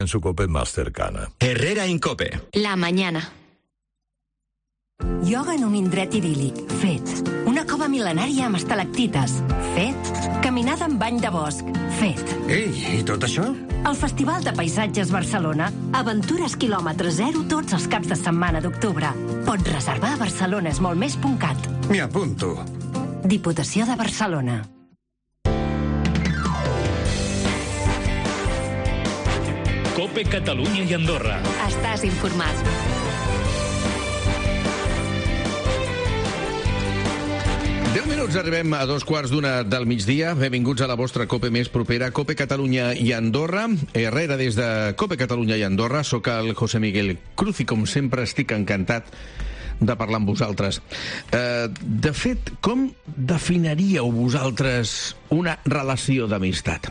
en su COPE más cercana. Herrera Incope. La mañana. Ioga en un indret idíl·lic, fet. Una cova mil·lenària amb estalactites, fet. Caminada en bany de bosc, fet. Ei, i tot això? El Festival de Paisatges Barcelona. Aventures quilòmetre zero tots els caps de setmana d'octubre. Pots reservar a barcelonesmoltmés.cat. M'hi apunto. Diputació de Barcelona. COPE Catalunya i Andorra. Estàs informat. Arribem a 2:15 del migdia. Benvinguts a la vostra COPE més propera, COPE Catalunya i Andorra. Herrera des de COPE Catalunya i Andorra. Soc el José Miguel Cruz i, com sempre, estic encantat de parlar amb vosaltres. De fet, com definiríeu vosaltres una relació d'amistat?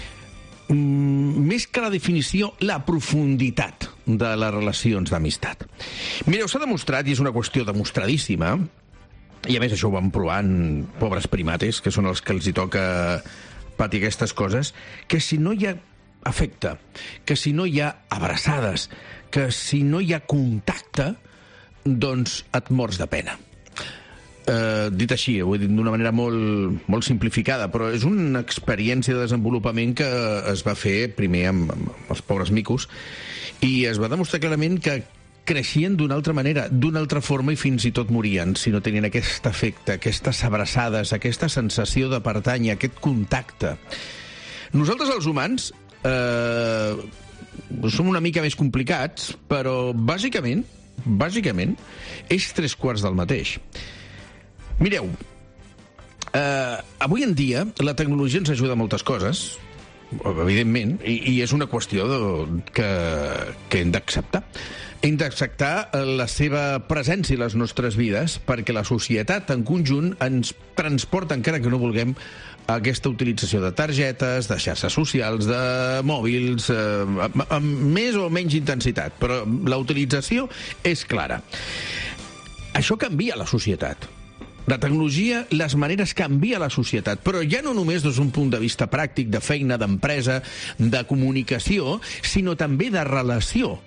Més que la definició, la profunditat de les relacions d'amistat. Mireu, s'ha demostrat, i és una qüestió demostradíssima, i a més això ho van provant pobres primates, que són els que els hi toca patir aquestes coses, que si no hi ha afecte, que si no hi ha abraçades, que si no hi ha contacte, doncs et mors de pena. Dit així, ho he dit d'una manera molt simplificada, però és una experiència de desenvolupament que es va fer primer amb els pobres micos, i es va demostrar clarament que creixien d'una altra manera, d'una altra forma, i fins i tot morien si no tenien aquest efecte, aquestes abraçades, aquesta sensació de pertànyer, aquest contacte. Nosaltres, els humans, som una mica més complicats, però bàsicament, és 3/4 del mateix. Mireu, avui en dia la tecnologia ens ajuda a moltes coses, evidentment, i és una qüestió que hem d'acceptar. Hem d'acceptar la seva presència a les nostres vides, perquè la societat en conjunt ens transporta, encara que no vulguem, a aquesta utilització de targetes, de xarxes socials, de mòbils, amb més o menys intensitat, però la utilització és clara. Això canvia la societat. La tecnologia, les maneres canvia la societat, però ja no només des d'un punt de vista pràctic, de feina, d'empresa, de comunicació, sinó també de relació.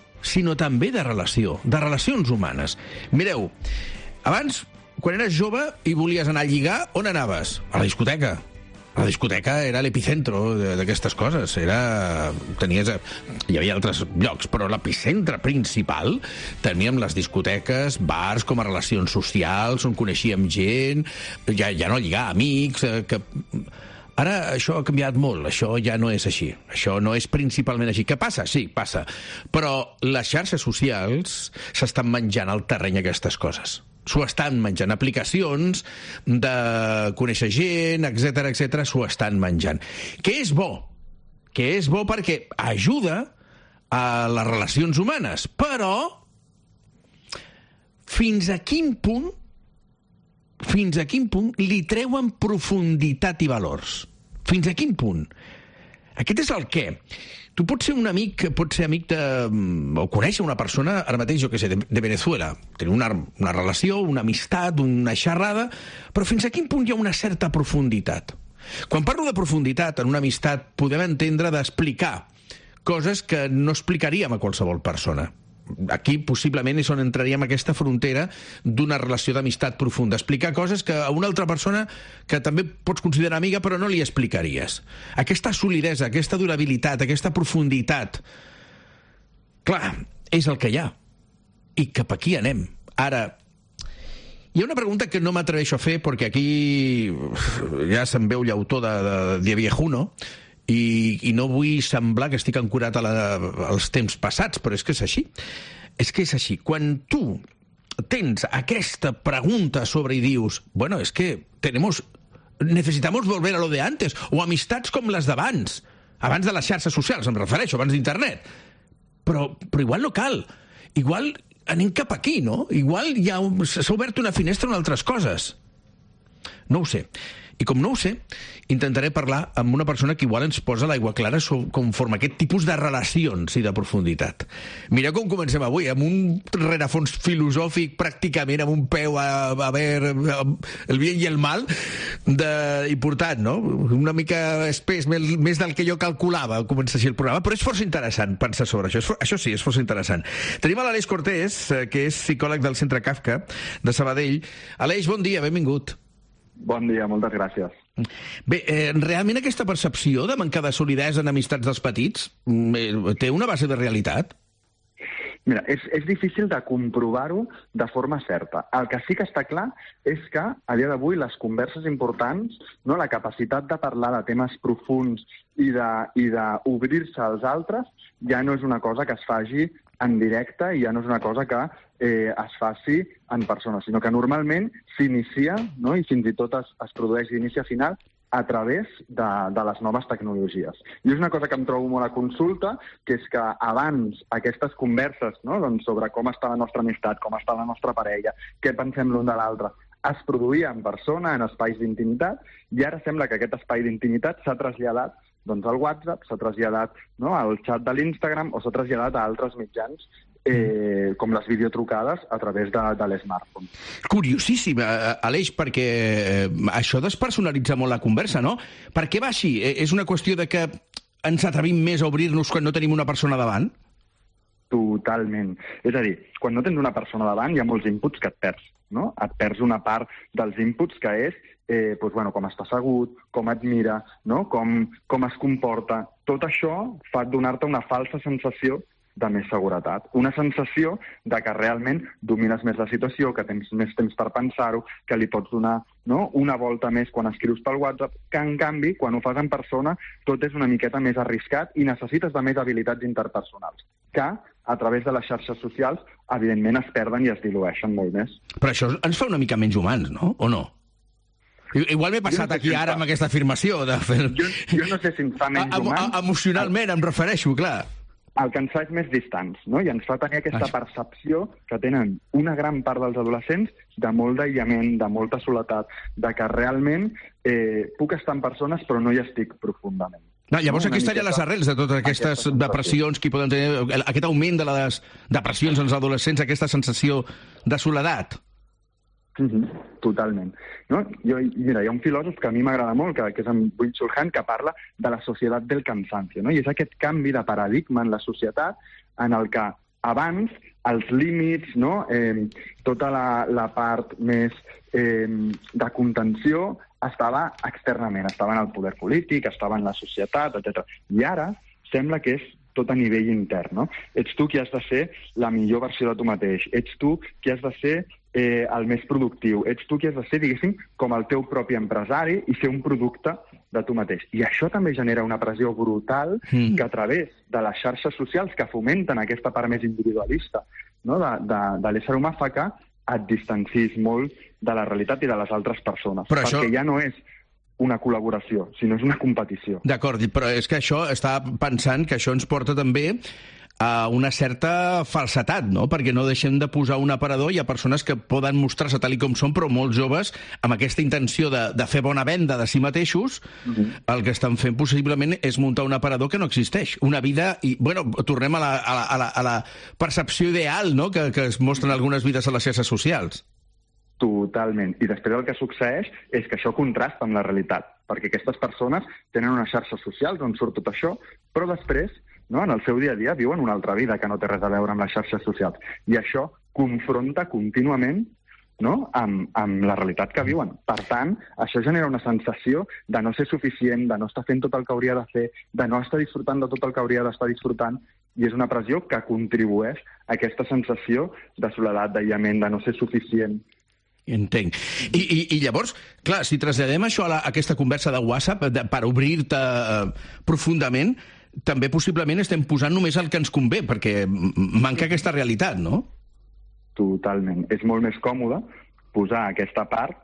De relacions humanes. Mireu, abans, quan eres jove i volies anar a lligar, on anaves? A la discoteca. La discoteca era l'epicentro d'aquestes coses. Hi havia altres llocs, però l'epicentre principal teníem les discoteques, bars com a relacions socials, on coneixíem gent, ja no lligar, amics... Ara això ha canviat molt, això ja no és així. Això no és principalment així. Què passa? Sí, passa. Però les xarxes socials s'estan menjant al terreny aquestes coses. S'ho estan menjant. Aplicacions de conèixer gent, etc, s'ho estan menjant. Què és bo? Que és bo perquè ajuda a les relacions humanes. Però fins a quin punt li treuen profunditat i valors? Fins a quin punt? Aquest és el què. Tu pots ser un amic, o conèixer una persona, ara mateix, jo què sé, de Venezuela, tenir una relació, una amistat, una xerrada, però fins a quin punt hi ha una certa profunditat? Quan parlo de profunditat en una amistat, podem entendre d'explicar coses que no explicaríem a qualsevol persona. Aquí possiblement és on entraríem aquesta frontera d'una relació d'amistat profunda. Explicar coses que a una altra persona que també pots considerar amiga però no li explicaries. Aquesta solidesa, aquesta durabilitat, aquesta profunditat, clar, és el que hi ha. I cap aquí anem. Ara, hi ha una pregunta que no m'atreveixo a fer perquè aquí ja se'm veu llautó de viejuno, i no vull semblar que estic ancorat als temps passats, però és que és així. És que és així. Quan tu tens aquesta pregunta sobre i dius, bueno, es que necesitamos volver a lo de antes, o amistats com les d'abans, abans de les xarxes socials, em refereixo, abans d'internet. Però igual no cal. Igual anem cap aquí, no? Igual s'ha obert una finestra en altres coses. No ho sé. I com no ho sé, intentaré parlar amb una persona que igual ens posa l'aigua clara conforme aquest tipus de relacions i de profunditat. Mireu com comencem avui, amb un rerefons filosòfic pràcticament amb un peu a veure el bien i el mal important, no? Una mica espès, més del que jo calculava al començar així el programa, però és força interessant pensar sobre això. Això sí, és força interessant. Tenim a l'Aleix Cortés, que és psicòleg del Centre Kafka de Sabadell. Aleix, bon dia, benvingut. Bon dia, moltes gràcies. Bé, realment aquesta percepció de mancar de solidesa en amistats dels petits té una base de realitat? Mira, és difícil de comprovar-ho de forma certa. El que sí que està clar és que, a dia d'avui, les converses importants, no, la capacitat de parlar de temes profuns i d'obrir-se als altres, ja no és una cosa que es faci en directe i ja no és una cosa que es faci en persona, sinó que normalment s'inicia, no, i fins i tot es produeix d'inici a final a través de les noves tecnologies. I és una cosa que em trobo molt a consulta, que és que abans aquestes converses, no, doncs sobre com està la nostra amistat, com està la nostra parella, què pensem l'un de l'altre, es produïa en persona, en espais d'intimitat, i ara sembla que aquest espai d'intimitat s'ha traslladat doncs, al WhatsApp, s'ha traslladat, no, al xat de l'Instagram o s'ha traslladat a altres mitjans com les videotrucades a través de l'smartphone. Curiosíssim, Aleix, perquè això despersonalitza molt la conversa, no? Per què va així? És una qüestió de que ens atrevim més a obrir-nos quan no tenim una persona davant? Totalment. És a dir, quan no tens una persona davant hi ha molts inputs que et perds, no? Et perds una part dels inputs que és com està assegut, com et mira, no? com es comporta. Tot això fa donar-te una falsa sensació de més seguretat. Una sensació de que realment domines més la situació, que tens més temps per pensar-ho, que li pots donar, no, una volta més quan escrius pel WhatsApp, que en canvi, quan ho fas en persona, tot és una miqueta més arriscat i necessites de més habilitats interpersonals, que a través de les xarxes socials, evidentment, es perden i es dilueixen molt més. Però això ens fa una mica menys humans, no? O no? Igual m'he passat aquí ara amb aquesta afirmació. Jo no sé si ens fa menys humans. Emocionalment em refereixo, clar. El que ens fa és més distants, no? I ens fa tenir aquesta percepció que tenen una gran part dels adolescents de molt d'aïllament, de molta soledat, de que realment puc estar amb persones però no hi estic profundament. No, llavors aquí estarien les arrels de totes aquestes depressions que poden tenir, aquest augment de les depressions en els adolescents, aquesta sensació de soledat. Totalment. No? Mira, hi ha un filòsof que a mi m'agrada molt, que és en Byung-Chul Han, que parla de la societat del cansancio, no? I és aquest canvi de paradigma en la societat en el que abans els límits, no? Tota la part més de contenció estava externament, estava en el poder polític, estava en la societat, etc. I ara sembla que és tot a nivell intern, no? Ets tu qui has de ser la millor versió de tu mateix, ets tu qui has de ser el més productiu, ets tu qui has de ser, diguéssim, com el teu propi empresari i ser un producte de tu mateix. I això també genera una pressió brutal que a través de les xarxes socials que fomenten aquesta part més individualista, no, de l'ésser humà fa que et distancis molt de la realitat i de les altres persones. Però perquè ja no és una col·laboració, sinó és una competició. D'acord, però és que això, estava pensant que això ens porta també a una certa falsetat, no? Perquè no deixem de posar un aparador. Hi ha persones que poden mostrar-se tal com són, però molt joves, amb aquesta intenció de fer bona venda de si mateixos, el que estan fent possiblement és muntar un aparador que no existeix. Una vida... I, bueno, tornem a la percepció ideal, no?, que es mostren algunes vides a les xarxes socials. Totalment. I després el que succeeix és que això contrasta amb la realitat, perquè aquestes persones tenen unes xarxes socials on surt tot això, però després, no, en el seu dia a dia viuen una altra vida que no té res a veure amb les xarxes socials. I això confronta contínuament, no, amb la realitat que viuen. Per tant, això genera una sensació de no ser suficient, de no estar fent tot el que hauria de fer, de no estar disfrutant de tot el que hauria d'estar disfrutant, i és una pressió que contribueix a aquesta sensació de soledat, d'aïllament, de no ser suficient. Entenc. I llavors, clar, si traslladem això a aquesta conversa de WhatsApp per obrir-te profundament, també possiblement estem posant només el que ens convé, perquè manca aquesta realitat, no? Totalment. És molt més còmode posar aquesta part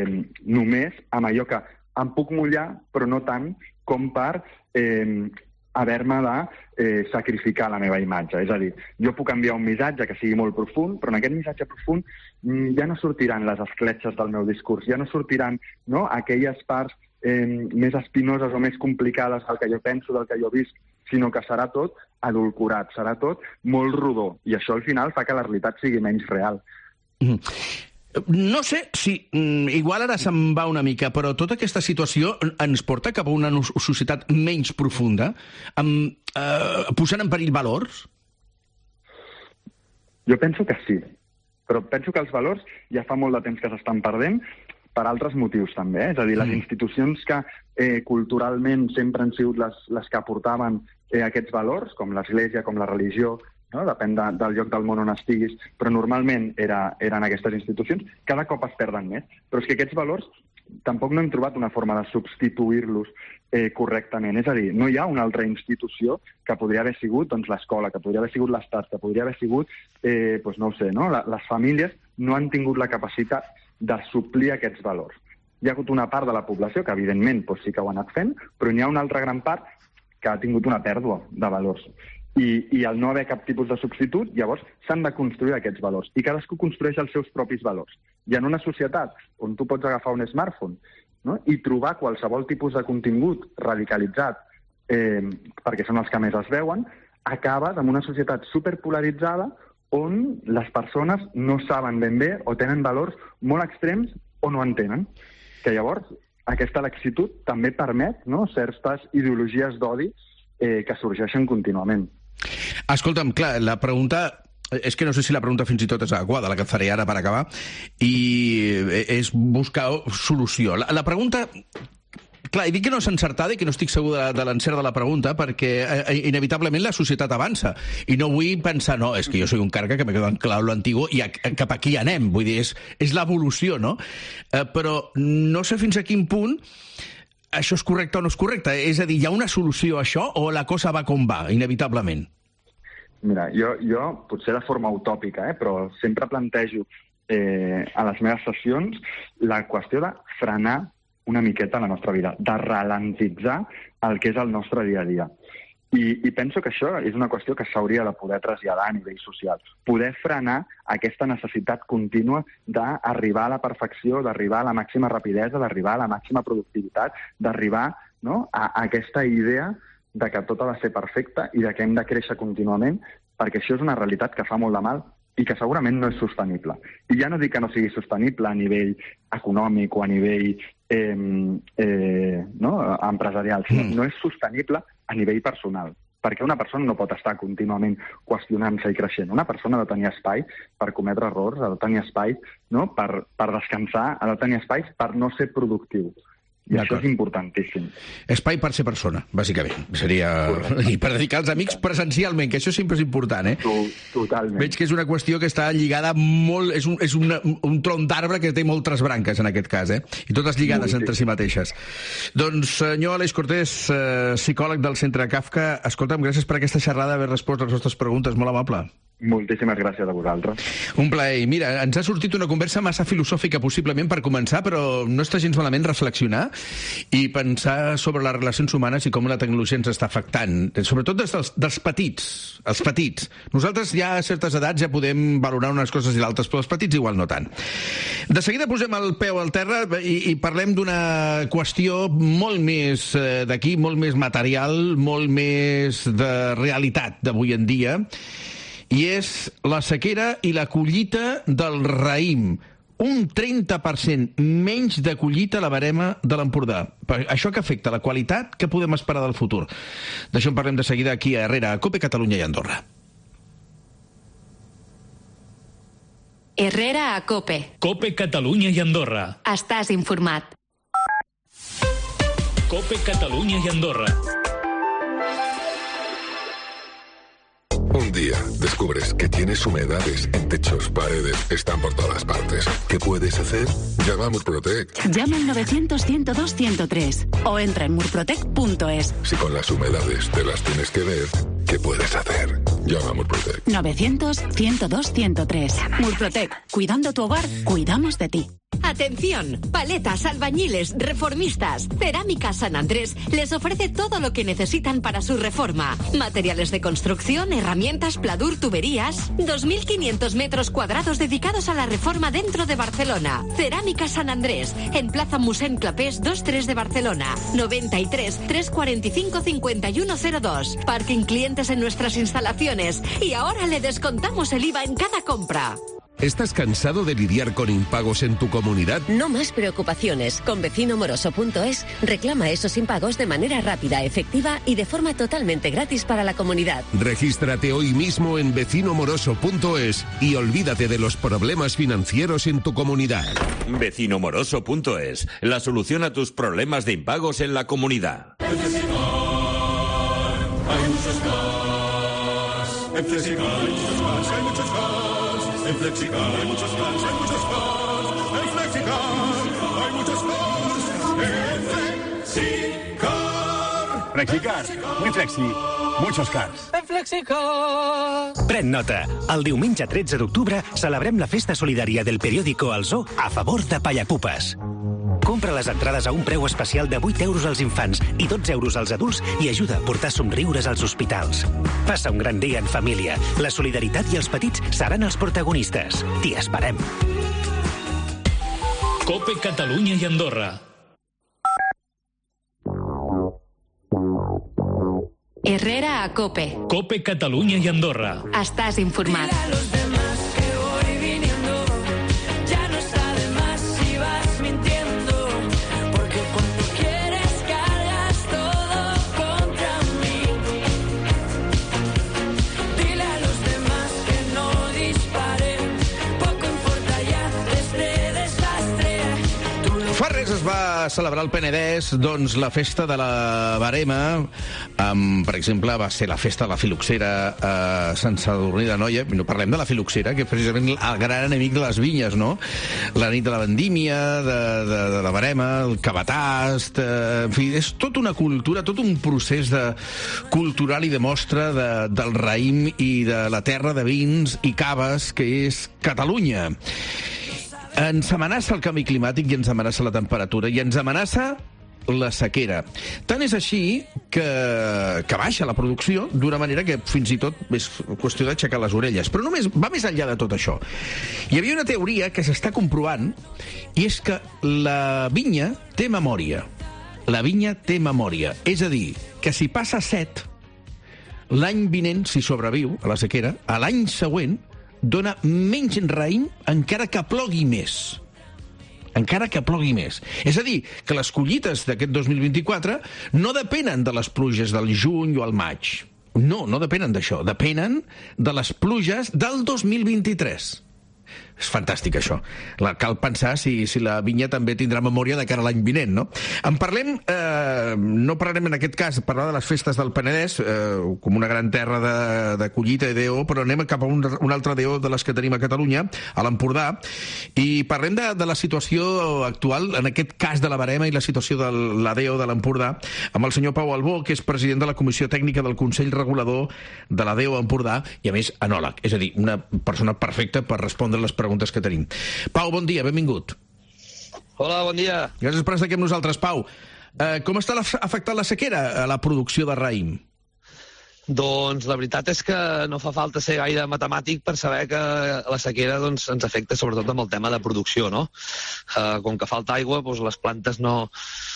només amb allò que em puc mullar, però no tant com per haver-me de sacrificar la meva imatge. És a dir, jo puc enviar un missatge que sigui molt profund, però en aquest missatge profund ja no sortiran les escletxes del meu discurs, ja no sortiran, no, aquelles parts més espinoses o més complicades del que jo penso, del que jo visc, sinó que serà tot adulcorat, serà tot molt rodó. I això al final fa que la realitat sigui menys real. No sé si, igual ara se'n va una mica, però tota aquesta situació ens porta cap a una societat menys profunda, posant en perill valors? Jo penso que sí, però penso que els valors ja fa molt de temps que s'estan perdent per altres motius també. És a dir, les institucions que culturalment sempre han sigut les que aportaven aquests valors, com l'Església, com la religió, no? Depèn del lloc del món on estiguis, però normalment eren aquestes institucions, cada cop es perden més. Però és que aquests valors tampoc no hem trobat una forma de substituir-los correctament. És a dir, no hi ha una altra institució que podria haver sigut l'escola, que podria haver sigut l'Estat, que podria haver sigut, no ho sé, no? Les famílies no han tingut la capacitat de suplir aquests valors. Hi ha hagut una part de la població que, evidentment, sí que ho ha anat fent, però n'hi ha una altra gran part que ha tingut una pèrdua de valors. I al no haver cap tipus de substitut, llavors s'han de construir aquests valors. I cadascú construeix els seus propis valors. I en una societat on tu pots agafar un smartphone, no? I trobar qualsevol tipus de contingut radicalitzat, perquè són els que més es veuen, acabes amb una societat superpolaritzada on les persones no saben ben bé o tenen valors molt extrems o no en tenen. Que llavors aquesta laxitud també permet, no, certes ideologies d'odi que sorgeixen contínuament. Escolta'm, clar, la pregunta... És que no sé si la pregunta fins i tot és adequada, la que et faré ara per acabar, i és buscar solució. La pregunta... Clar, dic que no és encertada i que no estic segur de l'encert de la pregunta perquè inevitablement la societat avança i no vull pensar, no, és que jo soy un carca que me quedo anclado en lo antiguo i cap aquí anem, vull dir, és l'evolució, no? Però no sé fins a quin punt això és correcte o no és correcte. És a dir, hi ha una solució a això o la cosa va com va, inevitablement? Mira, jo potser de forma utòpica, però sempre plantejo a les meves sessions la qüestió de frenar una miqueta la nostra vida, de ralentitzar el que és el nostre dia a dia. I penso que això és una qüestió que s'hauria de poder traslladar a nivell social. Poder frenar aquesta necessitat contínua d'arribar a la perfecció, d'arribar a la màxima rapidesa, d'arribar a la màxima productivitat, d'arribar, no, a aquesta idea de que tot ha de ser perfecte i de que hem de créixer contínuament, perquè això és una realitat que fa molt de mal i que segurament no és sostenible. I ja no dic que no sigui sostenible a nivell econòmic o a nivell empresarial, sinó no és sostenible a nivell personal, perquè una persona no pot estar contínuament qüestionant-se i creixent. Una persona ha de tenir espai per cometre errors, ha de tenir espai, no, per descansar, ha de tenir espai per no ser productiu. I això és importantíssim. Espai per ser persona, bàsicament. Seria... I per dedicar als amics presencialment, que això sempre és important, Totalment. Veig que és una qüestió que està lligada molt... És un tronc d'arbre que té moltes branques, en aquest cas, I totes lligades entre si mateixes. Doncs, senyor Aleix Cortés, psicòleg del Centre Kafka, escolta'm, gràcies per aquesta xerrada, haver respost a les nostres preguntes. Molt amable. Moltíssimes gràcies a vosaltres. Un plaer. Mira, ens ha sortit una conversa massa filosòfica, possiblement, per començar, però no està gens malament reflexionar i pensar sobre les relacions humanes i com la tecnologia ens està afectant, sobretot dels petits, els petits. Nosaltres ja a certes edats ja podem valorar unes coses i l'altres, però els petits igual no tant. De seguida posem el peu al terra i parlem d'una qüestió molt més d'aquí, molt més material, molt més de realitat d'avui en dia, i és la sequera i la collita del raïm. Un 30% menys de collita a la barema de l'Empordà. Això que afecta la qualitat, què podem esperar del futur? D'això en parlem de seguida aquí a Herrera, a COPE Catalunya i Andorra. Herrera a COPE. COPE Catalunya i Andorra. Estàs informat. COPE Catalunya i Andorra. Un día descubres que tienes humedades en techos, paredes, están por todas partes. ¿Qué puedes hacer? Llama a Murprotec. Llama al 900-102-103 o entra en murprotec.es. Si con las humedades te las tienes que ver, ¿qué puedes hacer? Llama a Murprotec. 900-102-103. Murprotec. Cuidando tu hogar, cuidamos de ti. Atención, paletas, albañiles, reformistas. Cerámica San Andrés les ofrece todo lo que necesitan para su reforma. Materiales de construcción, herramientas, pladur, tuberías. 2.500 metros cuadrados dedicados a la reforma dentro de Barcelona. Cerámica San Andrés, en Plaza Mossèn Clapés 23 de Barcelona. 93 345 5102. Parking clientes en nuestras instalaciones. Y ahora le descontamos el IVA en cada compra. ¿Estás cansado de lidiar con impagos en tu comunidad? No más preocupaciones. Con vecinomoroso.es reclama esos impagos de manera rápida, efectiva y de forma totalmente gratis para la comunidad. Regístrate hoy mismo en vecinomoroso.es y olvídate de los problemas financieros en tu comunidad. Vecinomoroso.es, la solución a tus problemas de impagos en la comunidad. Hay muchos cars. En Flexicar hay muchos cars, hay muchos cars. En Flexicar hay muchos cars, hay muchos cars. En Flexicar hay muchos cars. En Flexicar. Flexicar, muy flexi, muchos cars. En Flexicar. Pren nota. El diumenge 13 d'octubre celebrem la festa solidària del periòdico El Zoo a favor de Pallapupes. Compra les entrades a un preu especial de 8 euros als infants i 12 euros als adults i ajuda a portar somriures als hospitals. Passa un gran dia en família. La solidaritat i els petits seran els protagonistes. T'hi esperem. COPE Catalunya i Andorra. Herrera a COPE. COPE Catalunya i Andorra. Estàs informat. Fa res es va celebrar al Penedès doncs, la festa de la Verema. Per exemple, va ser la festa de la filoxera a Sant Sadurní d'Anoia. No parlem de la filoxera, que és precisament el gran enemic de les vinyes, no? La nit de la vendímia, de la Verema, el cabatast... En fi, és tota una cultura, tot un procés cultural i de mostra del raïm i de la terra de vins i caves que és Catalunya. Ens amenaça el canvi climàtic i ens amenaça la temperatura i ens amenaça la sequera. Tant és així que baixa la producció d'una manera que fins i tot és qüestió d'aixecar les orelles. Però només va més enllà de tot això. Hi havia una teoria que s'està comprovant i és que la vinya té memòria. La vinya té memòria. És a dir, que si passa set, l'any vinent, si sobreviu a la sequera, a l'any següent dona menys raïm encara que plogui més. Encara que plogui més. És a dir, que les collites d'aquest 2024 no depenen de les pluges del juny o el maig. No depenen d'això. Depenen de les pluges del 2023. És fantàstic, això. Cal pensar si la vinya també tindrà memòria de cara a l'any vinent, no? En parlem, no parlarem en aquest cas, parlar de les festes del Penedès, com una gran terra de collita i d'EO, però anem cap a un altre DO de les que tenim a Catalunya, a l'Empordà, i parlem de la situació actual, en aquest cas de la Verema i la situació de la DO de l'Empordà, amb el senyor Pau Albó, que és president de la Comissió Tècnica del Consell Regulador de la DO Empordà, i a més enòleg, és a dir, una persona perfecta per respondre les preguntes que tenim. Pau, bon dia, benvingut. Hola, bon dia. Gràcies per estar aquí amb nosaltres, Pau. Com està afectant la sequera a la producció de raïm? Doncs la veritat és que no fa falta ser gaire matemàtic per saber que la sequera ens afecta sobretot amb el tema de producció, no? Com que falta aigua, doncs les plantes no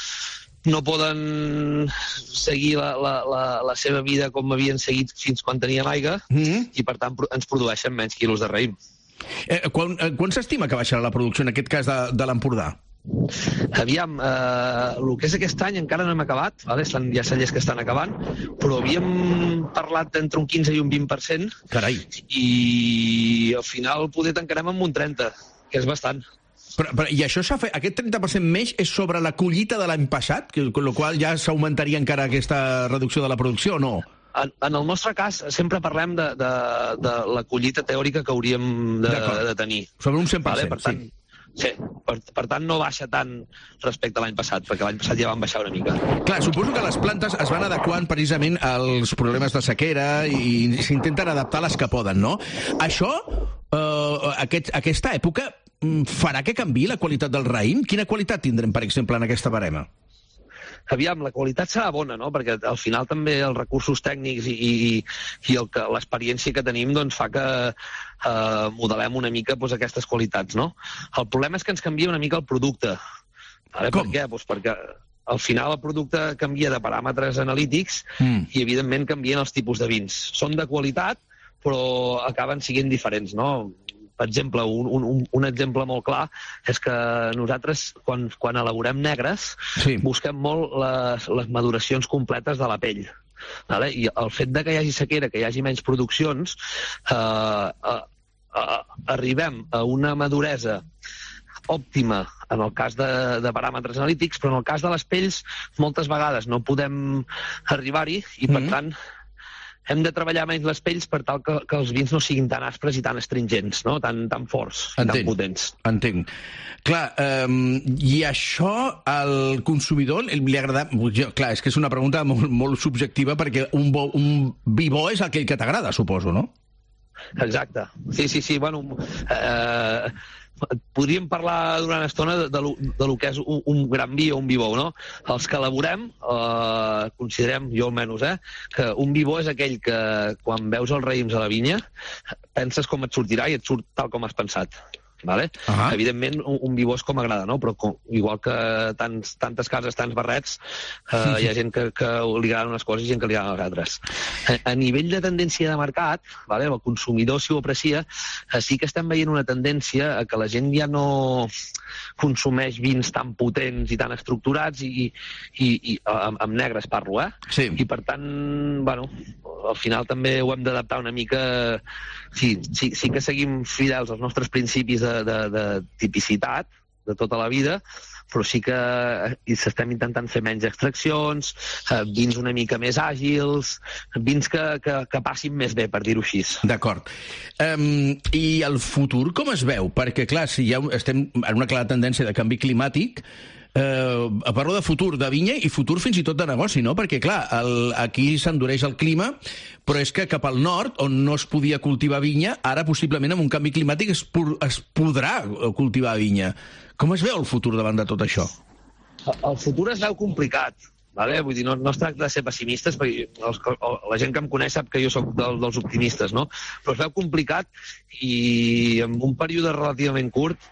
poden seguir la seva vida com havien seguit fins quan tenien aigua i, per tant, ens produeixen menys quilos de raïm. Quan s'estima que baixarà la producció, en aquest cas de l'Empordà? Aviam, el que és aquest any encara no hem acabat, vale? Hi ha cellers que estan acabant, però havíem parlat d'entre un 15 i un 20%. Carai. I al final poder tancarem amb un 30%, que és bastant. I això aquest 30% més és sobre la collita de l'any passat, amb la qual ja s'augmentaria encara aquesta reducció de la producció, o no? En el nostre cas, sempre parlem de la collita teòrica que hauríem de tenir. Sobre un 100%, vale? Per tant, sí. Per tant, no baixa tant respecte a l'any passat, perquè l'any passat ja van baixar una mica. Clar, suposo que les plantes es van adequant precisament als problemes de sequera i s'intenten adaptar les que poden, no? Això, aquesta època, farà que canviï la qualitat del raïm? Quina qualitat tindrem, per exemple, en aquesta barema? Aviam, la qualitat serà bona, no? Perquè al final també els recursos tècnics i l'experiència que tenim doncs, fa que modelem una mica doncs, aquestes qualitats, no? El problema és que ens canvia una mica el producte. Vale? Per què? Doncs perquè al final el producte canvia de paràmetres analítics i, evidentment, canvien els tipus de vins. Són de qualitat, però acaben sent diferents, no? Per exemple, un exemple molt clar és que nosaltres, quan elaborem negres, busquem molt les maduracions completes de la pell. Vale? I el fet que hi hagi sequera, que hi hagi menys produccions, arribem a una maduresa òptima en el cas de paràmetres analítics, però en el cas de les pells moltes vegades no podem arribar-hi i, per tant, hem de treballar menys les pells per tal que els vins no siguin tan aspres i tan astringents, no? Tan forts, tan potents. Entenc. Clar, i això al consumidor li agrada... Clar, és que és una pregunta molt subjectiva perquè un vi bo és aquell que t'agrada, suposo, no? Exacte. Sí. Bueno, podríem parlar durant una estona de lo que és un gran vi o un vi bo, no? Els que elaborem, considerem, jo almenys, que un vi bo és aquell que quan veus els raïms a la vinya penses com et sortirà i et surt tal com has pensat. Vale? Evidentment, un vi bo és com agrada, no? Però igual que tantes cases, tants barrets, hi ha gent que li agraden unes coses i gent que li agraden les altres. A nivell de tendència de mercat, vale? El consumidor, si ho aprecia, sí que estem veient una tendència a que la gent ja no consumeix vins tan potents i tan estructurats i amb negres parlo, Sí. I per tant, bueno, al final també ho hem d'adaptar una mica. Sí que seguim fidels als nostres principis de tipicitat de tota la vida, però sí que s'estem intentant fer menys extraccions, vins una mica més àgils, vins que passin més bé, per dir-ho així. D'acord. I el futur com es veu? Perquè, clar, si ja estem en una clara tendència de canvi climàtic, parlo de futur de vinya i futur fins i tot de negoci, no? Perquè, clar, aquí s'endureix el clima, però és que cap al nord, on no es podia cultivar vinya, ara possiblement amb un canvi climàtic es podrà cultivar vinya. Com es veu el futur davant de tot això? El futur es veu complicat. Vale? Vull dir, no es tracta de ser pessimistes, perquè la gent que em coneix sap que jo sóc dels optimistes, no? Però es veu complicat i en un període relativament curt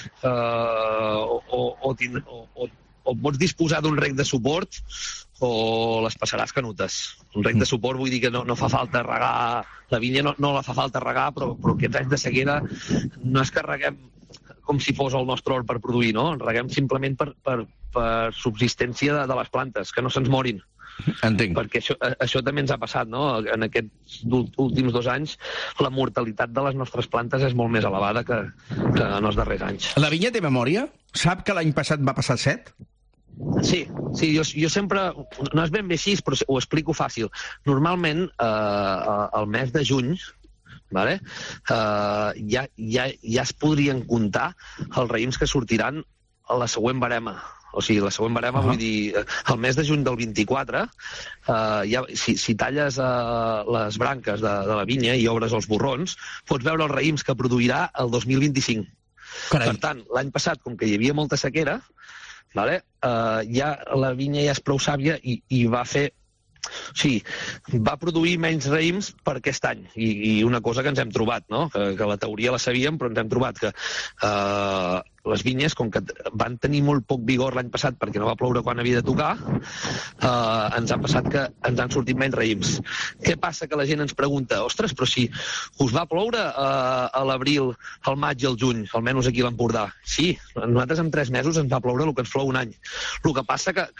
o pots disposar d'un rec de suport o les passaràs canutes. Un rec de suport vull dir que no fa falta regar, la vinya no la fa falta regar, però aquests anys de sequera no és que reguem com si fos el nostre hort per produir, no? Reguem simplement per subsistència de les plantes, que no se'ns morin. Entenc. Perquè això també ens ha passat, no? En aquests últims 2 anys la mortalitat de les nostres plantes és molt més elevada que en els darrers anys. La vinya té memòria? Sap que l'any passat va passar 7? Sí, jo sempre... No és ben bé així, però ho explico fàcil. Normalment, al mes de juny, vale? Ja es podrien comptar els raïms que sortiran a la següent barema. O sigui, la següent barema, vull dir, el mes de juny del 24, si talles les branques de la vinya i obres els borrons, pots veure els raïms que produirà el 2025. Carai. Per tant, l'any passat, com que hi havia molta sequera, vale? La vinya ja és prou sàvia i va fer... Sí, va produir menys raïms per aquest any i una cosa que ens hem trobat, no? Que la teoria la sabíem, però ens hem trobat que les vinyes, com que van tenir molt poc vigor l'any passat perquè no va ploure quan havia de tocar, ens ha passat que ens han sortit menys raïms. Què passa? Que la gent ens pregunta, ostres, però si us va ploure a l'abril, al maig i al juny, almenys aquí a l'Empordà. Sí, nosaltres en 3 mesos ens va ploure el que ens plou un any. El que passa que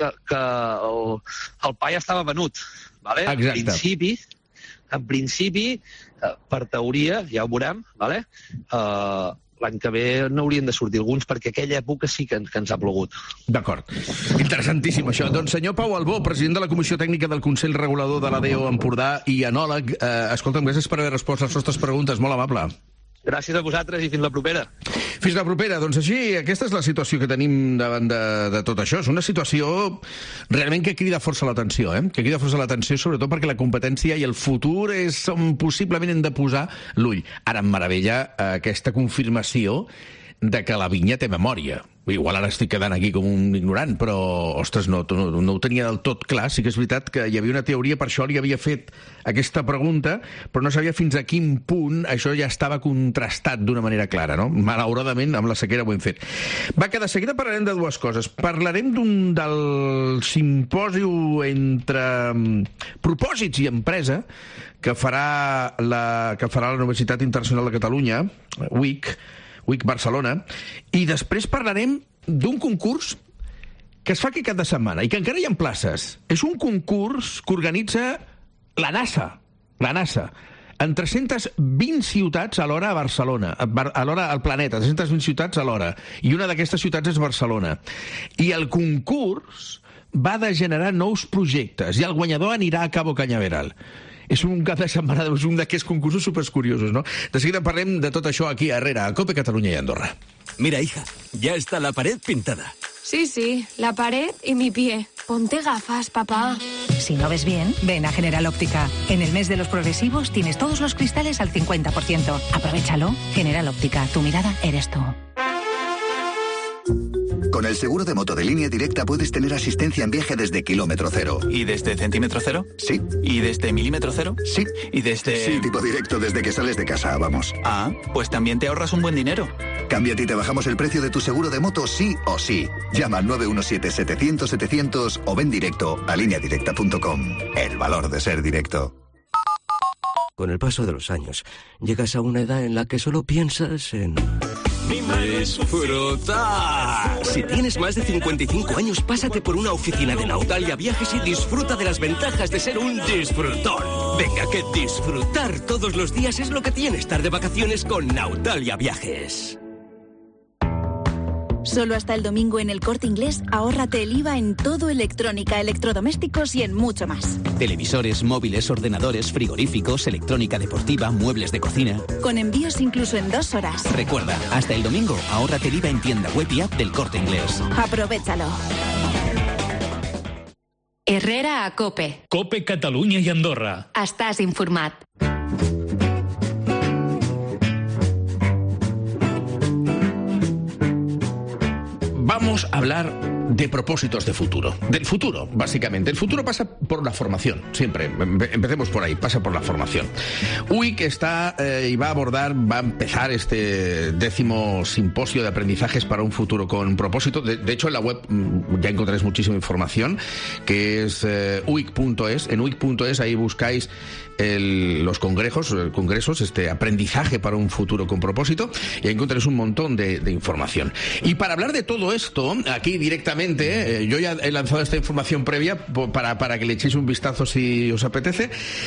el pa ja estava venut. Vale? Exacte. En principi, per teoria, ja ho veurem, vale? L'any que ve n'haurien de sortir alguns, perquè aquella època sí que ens ha plogut. D'acord. Interessantíssim, això. Doncs, senyor Pau Albó, president de la Comissió Tècnica del Consell Regulador de l'ADO Empordà i enòleg, escolta'm, gràcies per haver respost les nostres preguntes. Molt amable. Gràcies a vosaltres i fins la propera. Fins la propera. Doncs així, aquesta és la situació que tenim davant de tot això. És una situació realment que crida força l'atenció, que crida força l'atenció, sobretot perquè la competència i el futur és on possiblement hem de posar l'ull. Ara em meravella aquesta confirmació de que la vinya té memòria. Igual ara estic quedant aquí com un ignorant, però, ostres, no ho tenia del tot clar. Sí que és veritat que hi havia una teoria, per això li havia fet aquesta pregunta, però no sabia fins a quin punt això ja estava contrastat d'una manera clara, no? Malauradament, amb la sequera ho hem fet. Va, que de seguida parlarem de dues coses. Parlarem del simpòsium entre propòsits i empresa que farà la Universitat Internacional de Catalunya, UIC Barcelona, i després parlarem d'un concurs que es fa aquest cap de setmana i que encara hi ha places. És un concurs que organitza la NASA, en 320 ciutats alhora a Barcelona, alhora al planeta, 320 ciutats alhora, i una d'aquestes ciutats és Barcelona. I el concurs va de generar nous projectes, i el guanyador anirà a Cabo Cañaveral. És un cap de setmana, és un d'aquests concursos supercuriosos, ¿no? De seguida parlem de tot això aquí a Herrera, a COPE Catalunya i Andorra. Mira, hija, ya está la pared pintada. Sí, la pared y mi pie. Ponte gafas, papá. Si no ves bien, ven a General Óptica. En el mes de los progresivos tienes todos los cristales al 50%. Aprovechalo. General Óptica, tu mirada eres tú. Con el seguro de moto de Línea Directa puedes tener asistencia en viaje desde kilómetro cero. ¿Y desde centímetro cero? Sí. ¿Y desde milímetro cero? Sí. ¿Y desde...? Sí, tipo directo desde que sales de casa, vamos. Ah, pues también te ahorras un buen dinero. Cámbiate y te bajamos el precio de tu seguro de moto sí o sí. Llama al 917-700-700 o ven directo a lineadirecta.com. El valor de ser directo. Con el paso de los años, llegas a una edad en la que solo piensas en... ¡Disfrutar! Si tienes más de 55 años, pásate por una oficina de Nautalia Viajes y disfruta de las ventajas de ser un disfrutón. Venga, que disfrutar todos los días es lo que tiene estar de vacaciones con Nautalia Viajes. Solo hasta el domingo en El Corte Inglés, ahórrate el IVA en todo electrónica, electrodomésticos y en mucho más. Televisores, móviles, ordenadores, frigoríficos, electrónica deportiva, muebles de cocina. Con envíos incluso en 2 horas. Recuerda, hasta el domingo, ahórrate el IVA en tienda web y app del Corte Inglés. Aprovéchalo. Herrera a COPE. COPE Catalunya i Andorra. Estàs informat. Vamos a hablar de propósitos de futuro. Del futuro, básicamente. El futuro pasa por la formación, siempre. Empecemos por ahí, pasa por la formación. UIC está y va a empezar este 10º simposio de aprendizajes para un futuro con propósito. De hecho, en la web ya encontraréis muchísima información, que es uic.es. En uic.es ahí buscáis los congresos, este aprendizaje para un futuro con propósito, y ahí encontraréis un montón de información. Y para hablar de todo esto, aquí directamente, yo ya he lanzado esta información previa para que le echéis un vistazo si os apetece.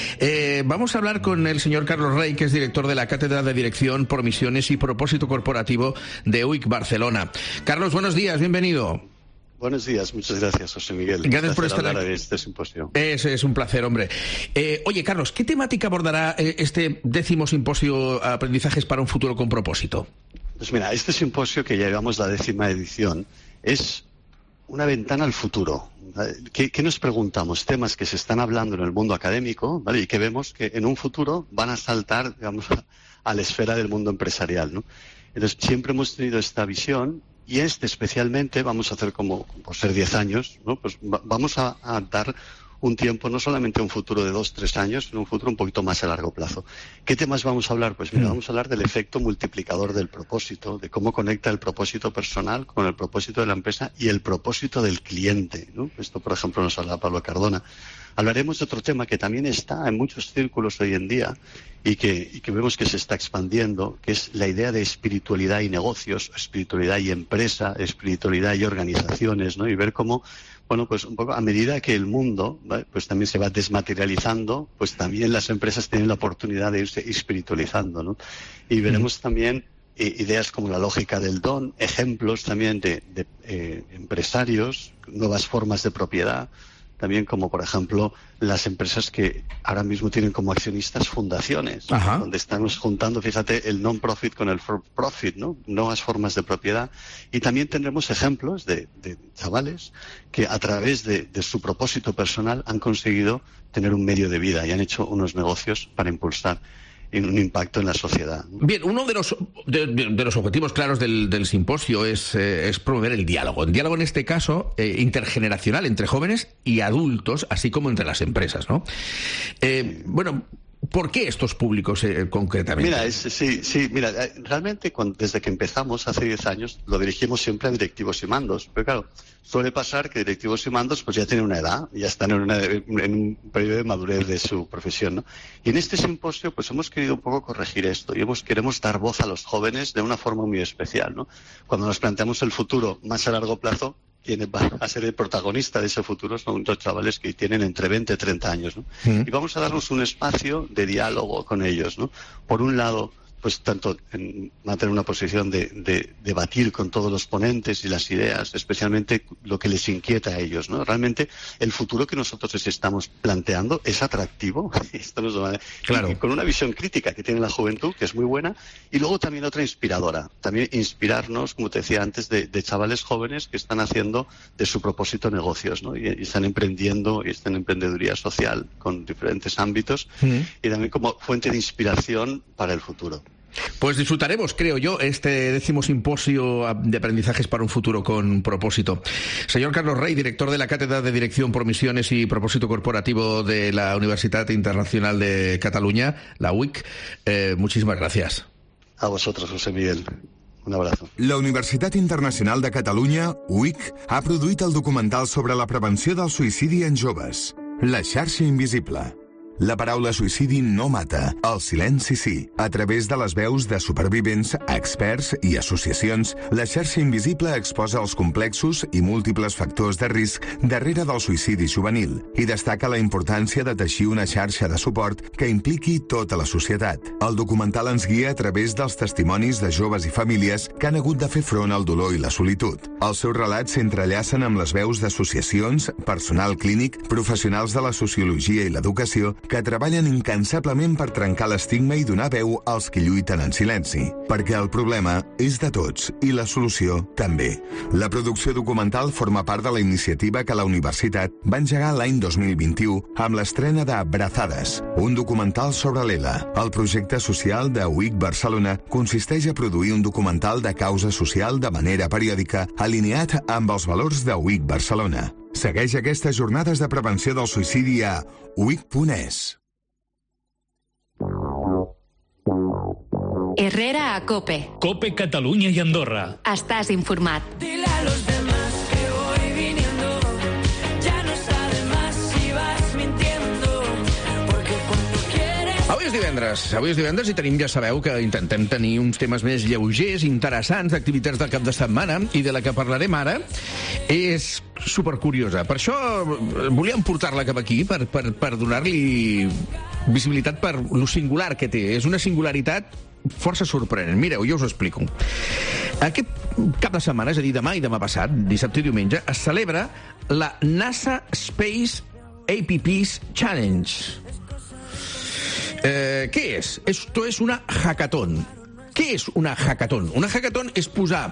Vamos a hablar con el señor Carlos Rey, que es director de la Cátedra de Dirección por Misiones y Propósito Corporativo de UIC Barcelona. Carlos, buenos días, bienvenido. Buenos días, muchas gracias, José Miguel. Gracias por estar aquí. En este simposio. Es un placer, hombre. Oye, Carlos, ¿qué temática abordará este 10º simposio Aprendizajes para un futuro con propósito? Pues mira, este simposio, que ya llevamos la 10ª edición, es una ventana al futuro. ¿Qué nos preguntamos? Temas que se están hablando en el mundo académico, ¿vale? Y que vemos que en un futuro van a saltar, digamos, a la esfera del mundo empresarial, ¿no? Entonces, siempre hemos tenido esta visión. Y especialmente vamos a hacer, como por ser 10 años, ¿no? Pues vamos a dar un tiempo, no solamente un futuro de 2-3 años, sino un futuro un poquito más a largo plazo. ¿Qué temas vamos a hablar? Pues mira, vamos a hablar del efecto multiplicador del propósito, de cómo conecta el propósito personal con el propósito de la empresa y el propósito del cliente, ¿no? Esto, por ejemplo, nos habla Pablo Cardona. Hablaremos de otro tema que también está en muchos círculos hoy en día y que vemos que se está expandiendo, que es la idea de espiritualidad y negocios, espiritualidad y empresa, espiritualidad y organizaciones, ¿no? Y ver cómo, bueno, pues un poco a medida que el mundo, ¿vale?, pues también se va desmaterializando, pues también las empresas tienen la oportunidad de irse espiritualizando, ¿no? Y veremos también ideas como la lógica del don, ejemplos también de empresarios, nuevas formas de propiedad, también como, por ejemplo, las empresas que ahora mismo tienen como accionistas fundaciones, donde estamos juntando, fíjate, el non-profit con el for-profit, ¿no? Nuevas formas de propiedad. Y también tendremos ejemplos de chavales que a través de su propósito personal han conseguido tener un medio de vida y han hecho unos negocios para impulsar un impacto en la sociedad. Bien, uno de los objetivos claros del simposio es promover el diálogo. El diálogo en este caso intergeneracional entre jóvenes y adultos, así como entre las empresas, ¿no? Bueno, ¿por qué estos públicos concretamente? Mira, realmente desde que empezamos hace 10 años lo dirigimos siempre a directivos y mandos, pero claro, suele pasar que directivos y mandos pues ya tienen una edad, ya están en un periodo de madurez de su profesión, ¿no? Y en este simposio pues hemos querido un poco corregir esto y queremos dar voz a los jóvenes de una forma muy especial, ¿no? Cuando nos planteamos el futuro más a largo plazo, quien va a ser el protagonista de ese futuro son los chavales que tienen entre 20 y 30 años, ¿no? Y vamos a darnos un espacio de diálogo con ellos, ¿no? Por un lado, pues tanto mantener una posición de debatir con todos los ponentes y las ideas, especialmente lo que les inquieta a ellos, ¿no? Realmente el futuro que nosotros les estamos planteando es atractivo, esto nos va a... Claro. Y con una visión crítica que tiene la juventud, que es muy buena, y luego también otra inspiradora, también inspirarnos, como te decía antes, de chavales jóvenes que están haciendo de su propósito negocios, ¿no? Y están emprendiendo, y están en emprendeduría social con diferentes ámbitos, y también como fuente de inspiración para el futuro. Pues disfrutaremos, creo yo, este 10º simposio de aprendizajes para un futuro con propósito. Señor Carlos Rey, director de la Cátedra de Dirección por Misiones y Propósito Corporativo de la Universidad Internacional de Cataluña, la UIC, muchísimas gracias. A vosotros, José Miguel. Un abrazo. La Universitat Internacional de Catalunya, UIC, ha produït el documental sobre la prevenció del suïcidi en joves, La xarxa invisible. La paraula suïcidi no mata, el silenci sí. A través de les veus de supervivents, experts i associacions, la xarxa invisible exposa els complexos i múltiples factors de risc darrere del suïcidi juvenil i destaca la importància de teixir una xarxa de suport que impliqui tota la societat. El documental ens guia a través dels testimonis de joves i famílies que han hagut de fer front al dolor i la solitud. Els seus relats s'entrellacen amb les veus d'associacions, personal clínic, professionals de la sociologia i l'educació que treballen incansablement per trencar l'estigma i donar veu als que lluiten en silenci. Perquè el problema és de tots i la solució també. La producció documental forma part de la iniciativa que la universitat va engegar l'any 2021 amb l'estrena de Brazades, un documental sobre l'ELA. El projecte social de UIC Barcelona consisteix a produir un documental de causa social de manera periòdica alineat amb els valors de UIC Barcelona. Segueix aquestes jornades de prevenció del suïcidi a uic.es. Herrera a COPE. COPE Catalunya i Andorra. Estàs informat. Dile a los demás que voy viniendo. Ya no sabe más si vas mintiendo. Porque cuando quieres... Avui és divendres i tenim, ja sabeu, que intentem tenir uns temes més lleugers, interessants, d'activitats del cap de setmana, i de la que parlarem ara és supercuriosa. Per això volíem portar-la cap aquí, per donar-li visibilitat per lo singular que té. És una singularitat força sorprenent. Mireu, jo us ho explico. Aquest cap de setmana, és a dir, demà i demà passat, dissabte i diumenge, es celebra la NASA Space APPs Challenge. Què és? Esto es una hackathon. Què és una hackathon? Una hackathon és posar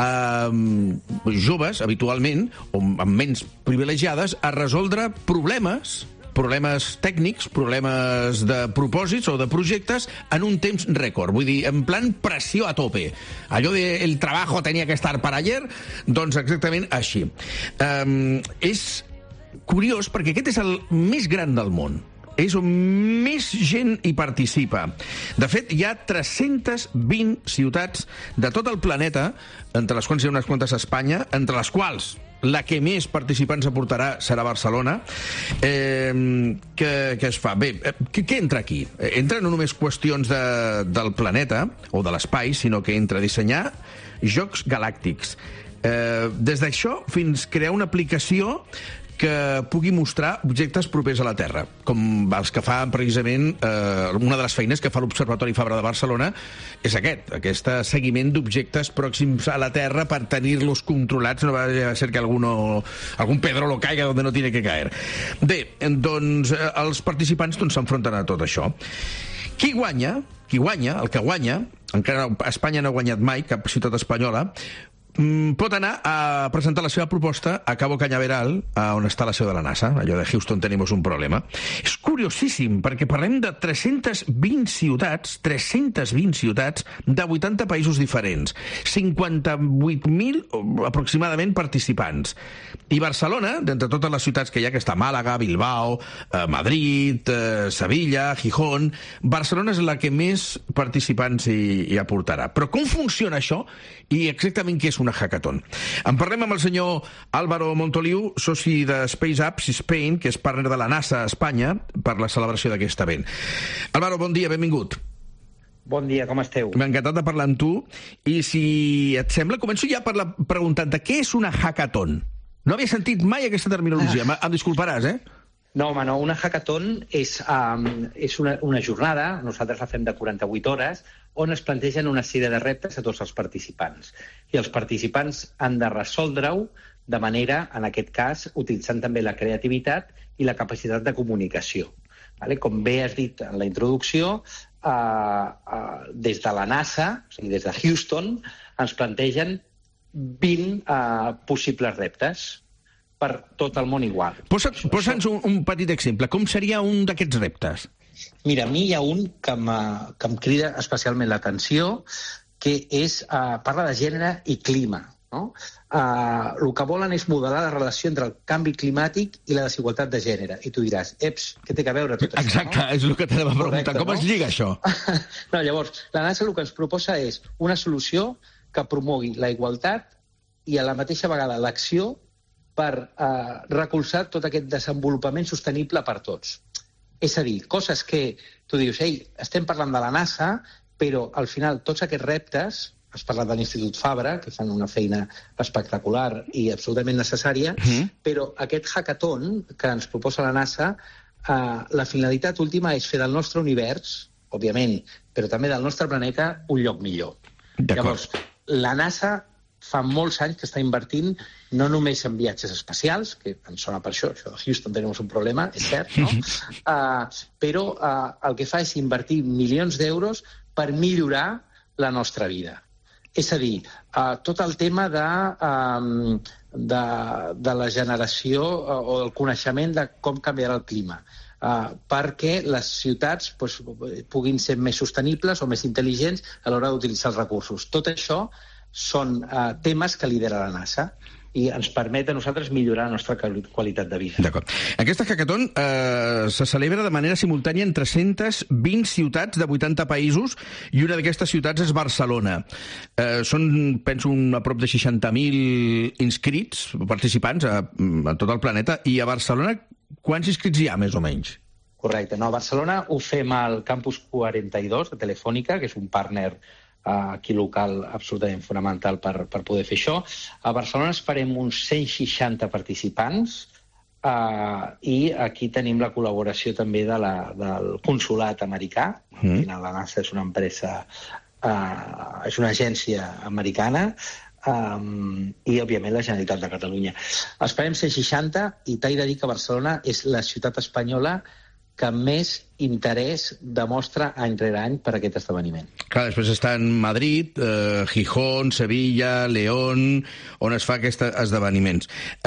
joves, habitualment, o amb ments privilegiades, a resoldre problemes tècnics, problemes de propòsits o de projectes en un temps rècord. Vull dir, en plan pressió a tope. Allò de el trabajo tenía que estar para ayer, doncs exactament així. És curiós perquè aquest és el més gran del món. És on més gent hi participa. De fet, hi ha 320 ciutats de tot el planeta, entre les quals hi ha unes quantes a Espanya, entre les quals la que més participants aportarà serà Barcelona. Què es fa? Bé, què entra aquí? Entra no només qüestions del planeta o de l'espai, sinó que entra a dissenyar jocs galàctics. Des d'això fins crear una aplicació que pugui mostrar objectes propers a la Terra, com els que fa precisament una de les feines que fa l'Observatori Fabra de Barcelona és aquest seguiment d'objectes pròxims a la Terra per tenir-los controlats, no va ser que algun pedrolo caiga donde no tiene que caer. Bé, doncs els participants s'enfronten a tot això. Qui guanya, el que guanya, encara Espanya no ha guanyat mai, cap ciutat espanyola, pot anar a presentar la seva proposta a Cabo Cañaveral, on està la seu de la NASA, allò de Houston tenemos un problema. És curiosíssim, perquè parlem de 320 ciutats de 80 països diferents, 58.000 aproximadament participants. I Barcelona, d'entre totes les ciutats que hi ha, que està Màlaga, Bilbao, Madrid, Sevilla, Gijón, Barcelona és la que més participants hi aportarà. Però com funciona això i exactament què és una hackathon? En parlem amb el senyor Álvaro Montoliu, soci de Space Apps Spain, que és partner de la NASA a Espanya, per la celebració d'aquest event. Álvaro, bon dia, benvingut. Bon dia, com esteu? M'ha encantat de parlar amb tu, i si et sembla, començo ja preguntant-te què és una hackathon. No havia sentit mai aquesta terminologia, em disculparàs, No, home, no. Una hackathon és una jornada, nosaltres la fem de 48 hores, on es plantegen una sèrie de reptes a tots els participants. I els participants han de resoldre-ho de manera, en aquest cas, utilitzant també la creativitat i la capacitat de comunicació. Com bé has dit en la introducció, des de la NASA, o sigui, des de Houston, ens plantegen 20 possibles reptes per tot el món igual. Posa'ns un petit exemple. Com seria un d'aquests reptes? Mira, a mi hi ha un que em crida especialment l'atenció, que parla de gènere i clima. No? El que volen és modelar la relació entre el canvi climàtic i la desigualtat de gènere. I tu diràs, què té a veure tot això? Exacte, és el que t'anava a preguntar. Com es lliga això? No, llavors, la NASA el que ens proposa és una solució que promogui la igualtat i a la mateixa vegada l'acció per recolzar tot aquest desenvolupament sostenible per tots. És a dir, coses que tu dius, estem parlant de la NASA, però al final tots aquests reptes, has parlat de l'Institut Fabra, que fan una feina espectacular i absolutament necessària, però aquest hackathon que ens proposa la NASA, la finalitat última és fer del nostre univers, òbviament, però també del nostre planeta, un lloc millor. Llavors, la NASA fa molts anys que està invertint no només en viatges espacials, que ens sona per això de Houston tenemos un problema, és cert, no? Però el que fa és invertir milions d'euros per millorar la nostra vida. És a dir, tot el tema de la generació o del coneixement de com canviarà el clima, perquè les ciutats puguin ser més sostenibles o més intel·ligents a l'hora d'utilitzar els recursos. Tot això són temes que lidera la NASA i ens permet a nosaltres millorar la nostra qualitat de vida. D'acord. Aquesta hackathon se celebra de manera simultània en 320 ciutats de 80 països i una d'aquestes ciutats és Barcelona. Són, penso, a prop de 60.000 inscrits, participants a tot el planeta, i a Barcelona quants inscrits hi ha, més o menys? Correcte. No, a Barcelona ho fem al Campus 42 de Telefònica, que és un partner aquí local absolutament fonamental per poder fer això. A Barcelona esperem uns 160 participants i aquí tenim la col·laboració també del consolat americà. Al final la NASA és una empresa, és una agència americana i, òbviament, la Generalitat de Catalunya. Esperem 160 i t'he de dir que Barcelona és la ciutat espanyola que més interès demostra any rere any per aquest esdeveniment. Clar, després estan Madrid, Gijón, Sevilla, León, on es fa aquests esdeveniments.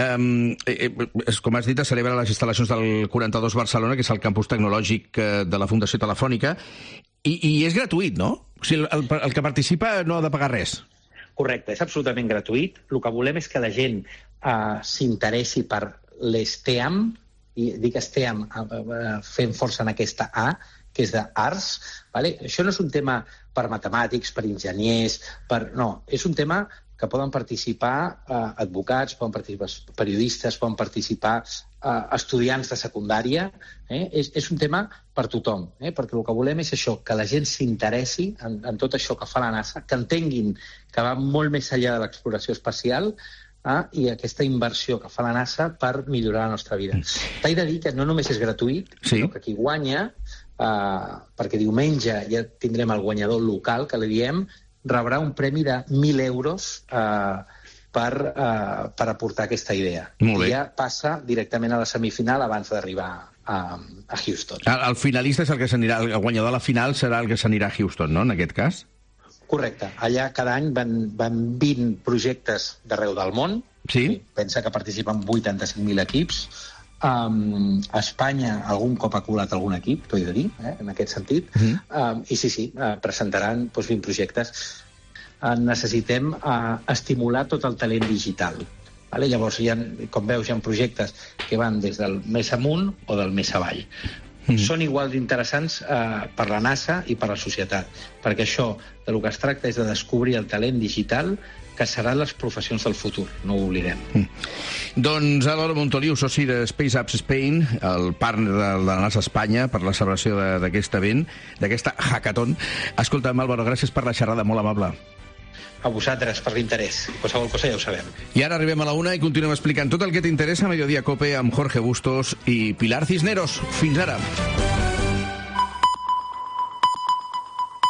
Com has dit, es celebra les instal·lacions del 42 Barcelona, que és el campus tecnològic de la Fundació Telefònica, i és gratuït, no? O sigui, el que participa no ha de pagar res. Correcte, és absolutament gratuït. El que volem és que la gent s'interessi per l'STEAM, i dic STEAM fent força en aquesta A, que és d'arts. Això no és un tema per matemàtics, per enginyers, no, és un tema que poden participar advocats, poden participar periodistes, poden participar estudiants de secundària. És un tema per tothom, perquè el que volem és això, que la gent s'interessi en tot això que fa la NASA, que entenguin que va molt més enllà de l'exploració espacial i aquesta inversió que fa la NASA per millorar la nostra vida. T'he de dir que no només és gratuït, sinó que qui guanya, perquè diumenge ja tindrem el guanyador local, que li diem, rebrà un premi de 1.000 euros per aportar aquesta idea. I ja passa directament a la semifinal abans d'arribar a Houston. El finalista és el que s'anirà, el guanyador de la final serà el que s'anirà a Houston, no?, en aquest cas? Correcte. Allà cada any van 20 projectes d'arreu del món. Sí. Pensa que participen 85.000 equips. A Espanya algun cop ha colat algun equip, t'ho he de dir, en aquest sentit. I sí, presentaran 20 projectes. Necessitem estimular tot el talent digital. Vale? Llavors, com veus, hi ha projectes que van des del més amunt o del més avall. Són igual d'interessants per la NASA i per la societat, perquè això de lo que es tracta és de descobrir el talent digital que seran les professions del futur, no ho oblidem. Doncs Álvaro Montoliu, soci de Space Apps Spain, el partner de la NASA Espanya per la celebració d'aquest event, d'aquesta hackathon. Escolta'm, Álvaro, gràcies per la xerrada, molt amable. A vosaltres, per l'interès. Qualsevol cosa ja ho sabem. I ara arribem a la 1 i continuem explicant tot el que t'interessa a Mediodía Cope amb Jorge Bustos i Pilar Cisneros. Fins ara.